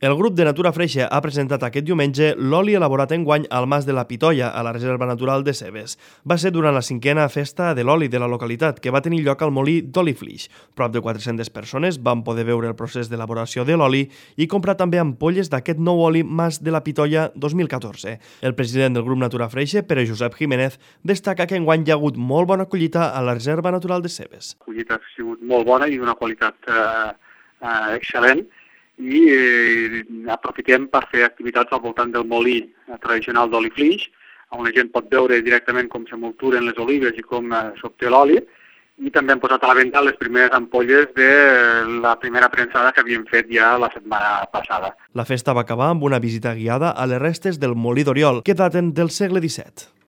El grup de Natura Freixe ha presentat aquest diumenge l'oli elaborat enguany al Mas de la Pitoia, a la Reserva Natural de Cebes. Va ser durant la 5a festa de l'oli de la localitat, que va tenir lloc al molí d'Oli Flix. Prop de 400 persones van poder veure el procés d'elaboració de l'oli i comprar també ampolles d'aquest nou oli Mas de la Pitoia 2014. El president del grup Natura Freixe, Pere Josep Jiménez, destaca que enguany hi ha hagut molt bona collita a la Reserva Natural de Cebes. La collita ha sigut molt bona i d'una qualitat excel·lent, i aprofitem per fer activitats al voltant del molí tradicional d'Oli Flix, on la gent pot veure directament com se molturen les olives i com s'obté l'oli, i també hem posat a la venda les primeres ampolles de la primera premsada que havíem fet ja la setmana passada. La festa va acabar amb una visita guiada a les restes del molí d'Oriol, que daten del segle XVII.